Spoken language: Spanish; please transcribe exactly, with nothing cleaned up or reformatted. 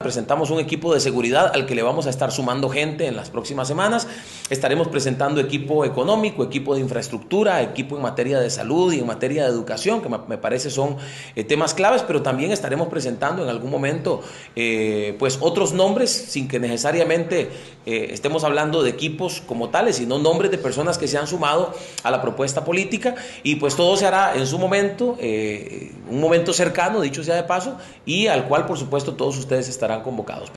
presentamos un equipo de seguridad al que le vamos a estar sumando gente en las próximas semanas. Estaremos presentando equipo económico, equipo de infraestructura, equipo en materia de salud y en materia de educación, que me parece son eh, temas claves, pero también estaremos presentando en algún momento eh, pues otros nombres, sin que necesariamente eh, estemos hablando de equipos como tales, sino nombres de personas que se han sumado a la propuesta política, y pues todo se hará en su momento, eh, un momento cercano, dicho sea de paso, y al cual por supuesto todos ustedes estarán convocados.